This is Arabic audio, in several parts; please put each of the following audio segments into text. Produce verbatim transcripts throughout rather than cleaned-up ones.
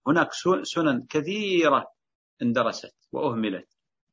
هناك سنن كثيرة اندرست وأهملت،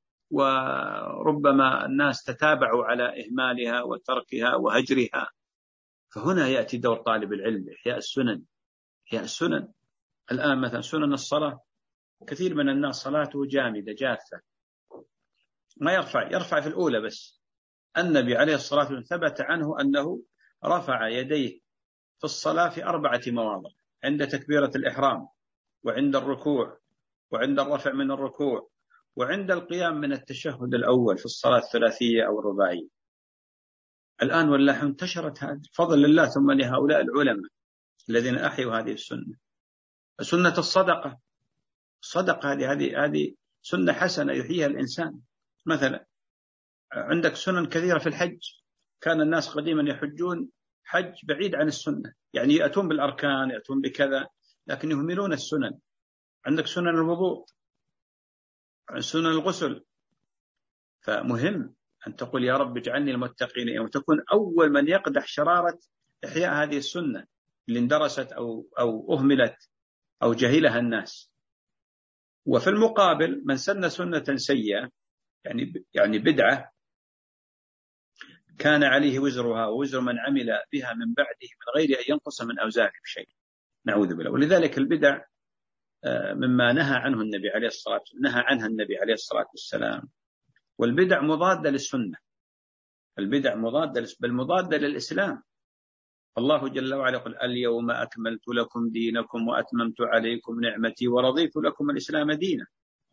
وربما الناس تتابعوا على إهمالها وتركها وهجرها. فهنا يأتي دور طالب العلم إحياء السنن. إحياء السنن الآن مثلا سنن الصلاة، كثير من الناس صلاته جامدة جافة، ما يرفع يرفع في الأولى بس. النبي عليه الصلاة والسلام ثبت عنه أنه رفع يديه في الصلاة في أربعة مواضع: عند تكبيرة الإحرام، وعند الركوع، وعند الرفع من الركوع، وعند القيام من التشهد الأول في الصلاة الثلاثية أو الرباعية. الآن والله انتشرت هذه بفضل الله، ثم لهؤلاء العلماء الذين أحيوا هذه السنة. سنة الصدقة، الصدقة هذه هذه هذه سنة حسنة يحييها الإنسان. مثلا عندك سنن كثيرة في الحج، كان الناس قديما يحجون حج بعيد عن السنة، يعني يأتون بالأركان يأتون بكذا لكن يهملون السنن. عندك سنن الوضوء، سنن الغسل. فمهم أن تقول يا رب اجعلني المتقين، وتكون أول من يقدح شرارة إحياء هذه السنة اللي اندرست أو أو أهملت أو جهلها الناس. وفي المقابل من سن سنة سيئة يعني يعني بدعة كان عليه وزرها ووزر من عمل بها من بعده من غير أن ينقص من أوزاره بشيء، نعوذ بالله. ولذلك البدع مما نهى عنه النبي عليه الصلاة والسلام، نهى عنها النبي عليه الصلاة والسلام. والبدع مضادة للسنة، البدع مضادة بل مضادة للإسلام. الله جل وعلا يقول اليوم أكملت لكم دينكم وأتممت عليكم نعمتي ورضيت لكم الإسلام دينا.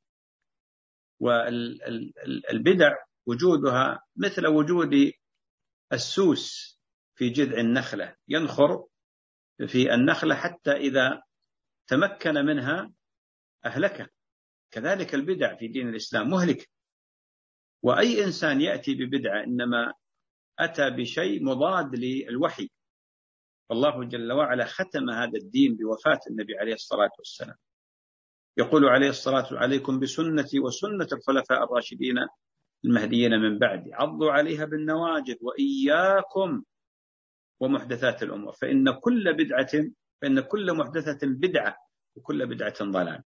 والبدع وجودها مثل وجود السوس في جذع النخلة، ينخر في النخلة حتى إذا تمكن منها أهلكه. كذلك البدع في دين الإسلام مهلك. وأي إنسان يأتي ببدعة إنما أتى بشيء مضاد للوحي. الله جل وعلا ختم هذا الدين بوفاة النبي عليه الصلاة والسلام. يقول عليه الصلاة والسلام عليكم بسنتي وسنة الخلفاء الراشدين المهديين من بعدي عضوا عليها بالنواجذ وإياكم ومحدثات الأمور فإن كل بدعة فإن كل محدثة بدعة وكل بدعة ضلال.